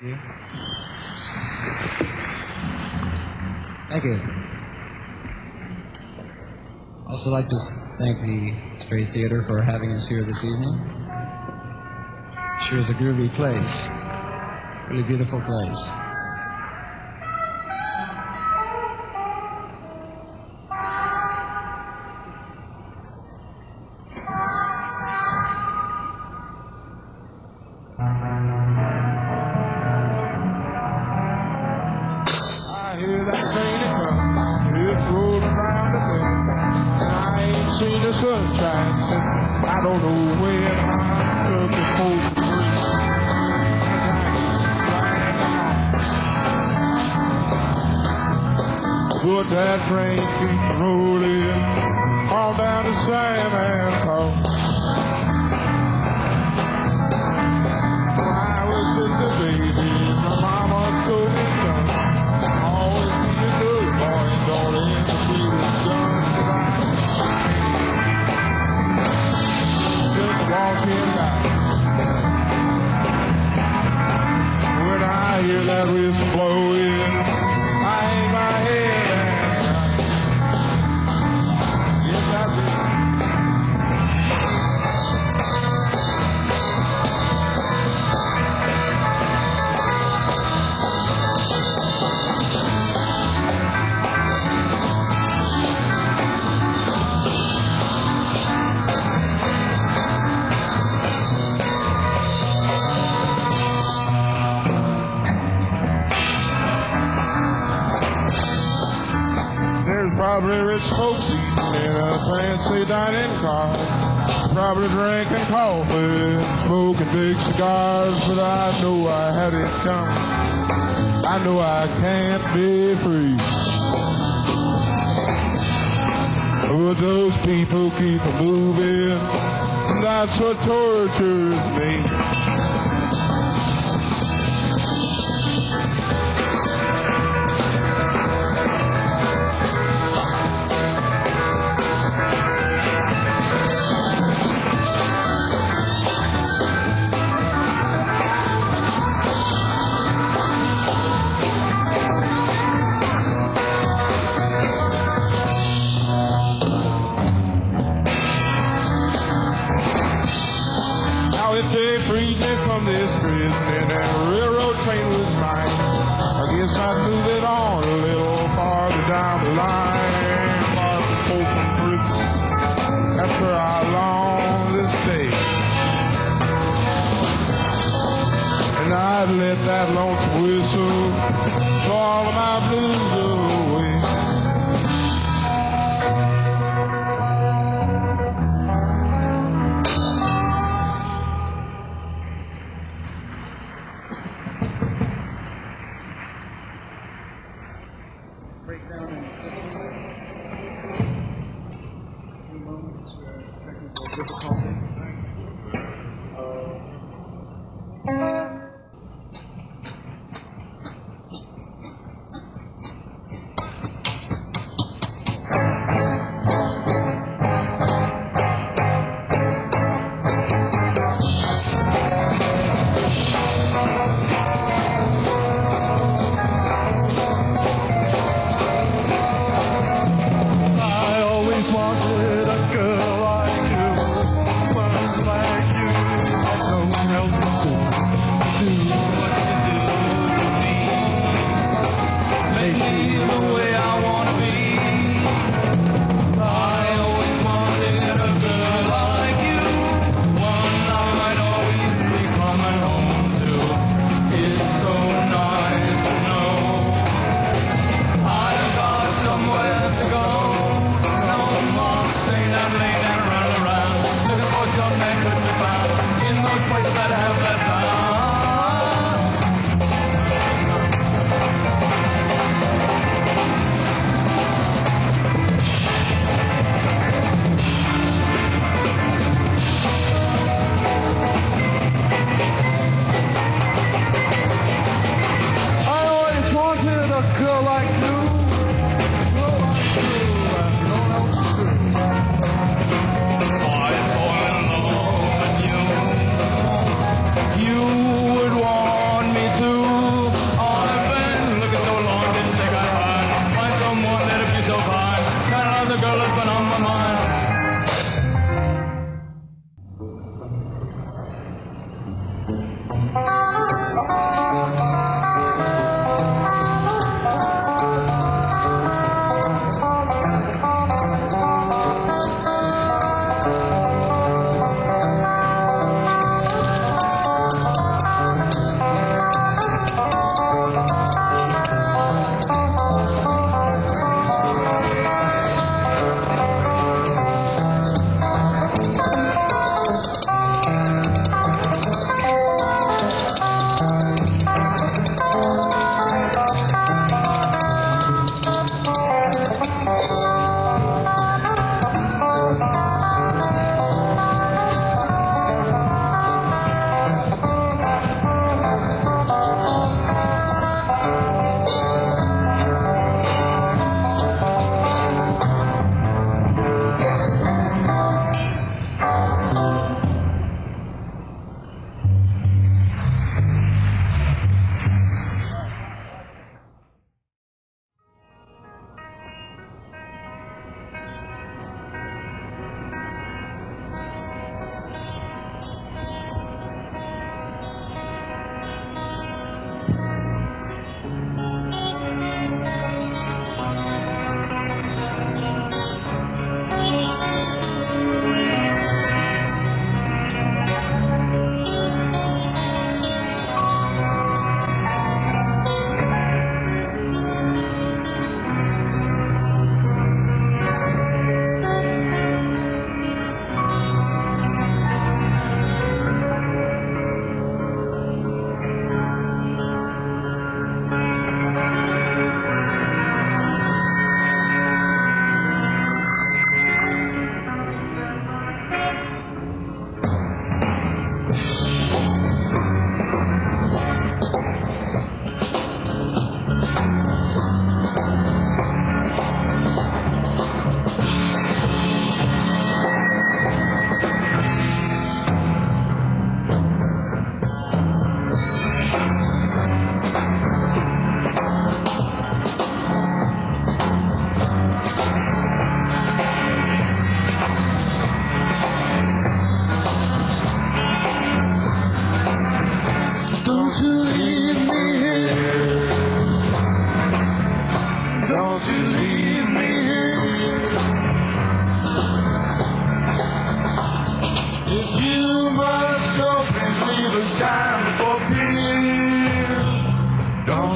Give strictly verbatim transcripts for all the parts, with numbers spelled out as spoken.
you. Thank you. Also like to thank the Straight Theater for having us here this evening. Sure is a groovy place. Really beautiful place. But that train keeps rolling all down to San Antonio. When I was just a baby, my mama told me, son, always be a good boy and don't ever be the gun. Just walking by. When I hear that whistle blowing, I hang my head. Probably rich folks eating in a fancy dining car, probably drinking coffee and smoking big cigars, but I know I had it coming. I know I can't be free. But those people keep moving, and that's what tortures me. Freed me from this prison and that railroad train was mine. I guess I'd move it on a little farther down the line, far from Folsom Prison. That's where I long to stay. And I'd let that lonesome whistle blow all of my blues away. You would want me to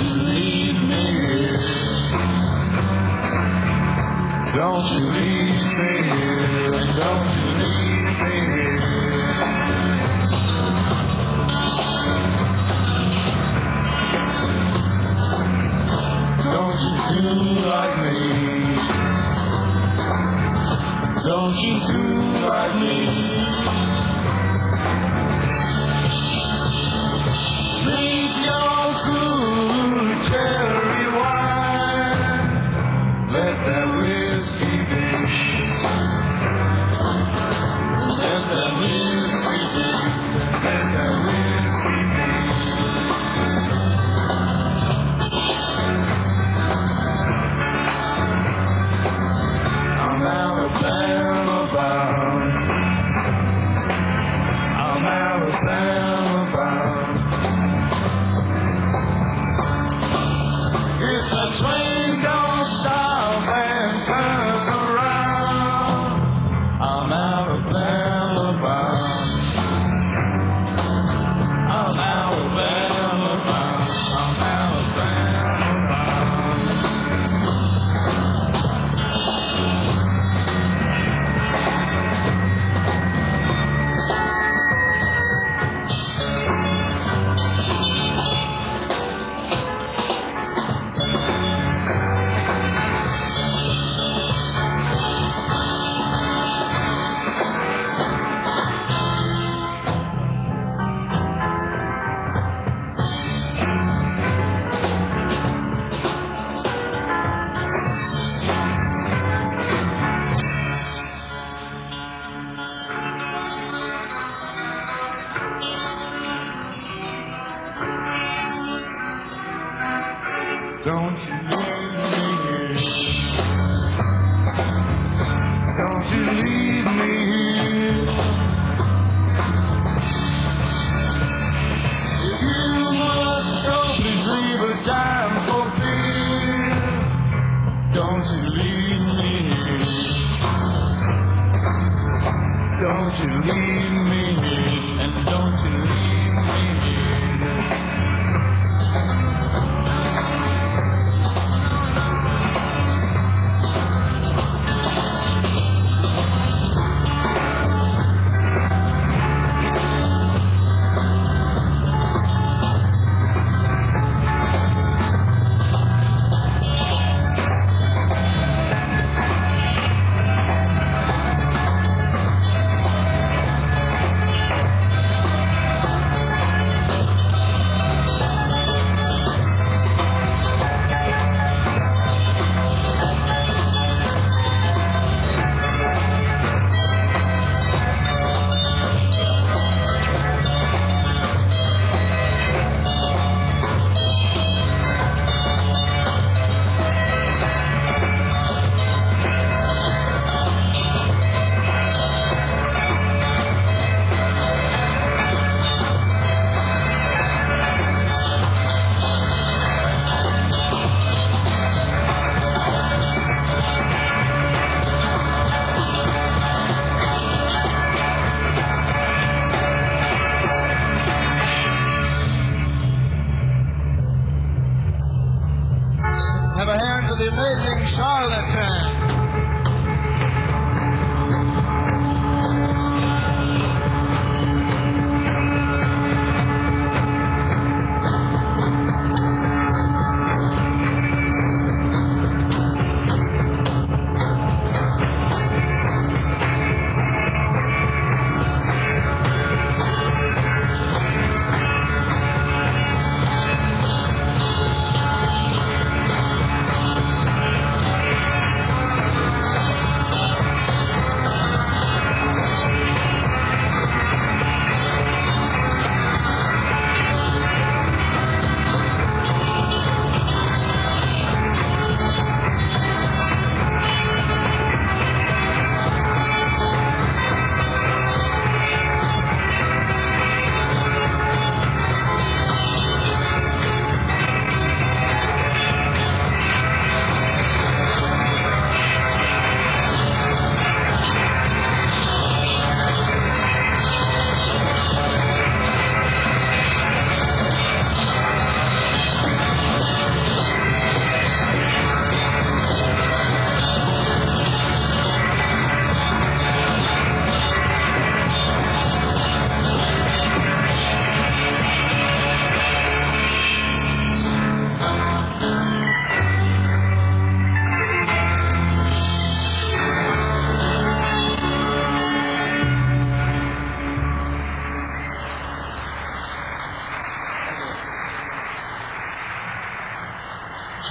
you leave me here. Don't you leave me here. And don't you leave me here. Don't you do like me. Don't you do like me. Drink your good cherry wine. Let that whiskey be. Let that whiskey be. Let that whiskey be. I'm Alabama bound. I'm Alabama bound. If the train don't stop and turn around, I'm Alabama bound. I'm Alabama bound. I'm Alabama bound. Don't you leave me here. Don't you leave me here. If you must go, please leave a dime for beer. Don't you leave me here. Don't you leave me here. And don't you leave me here. Have a hand for the amazing Charlatan.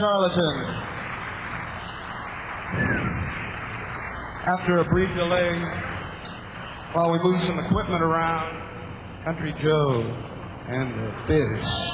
Charlatan. After a brief delay, while we move some equipment around, Country Joe and the Fish.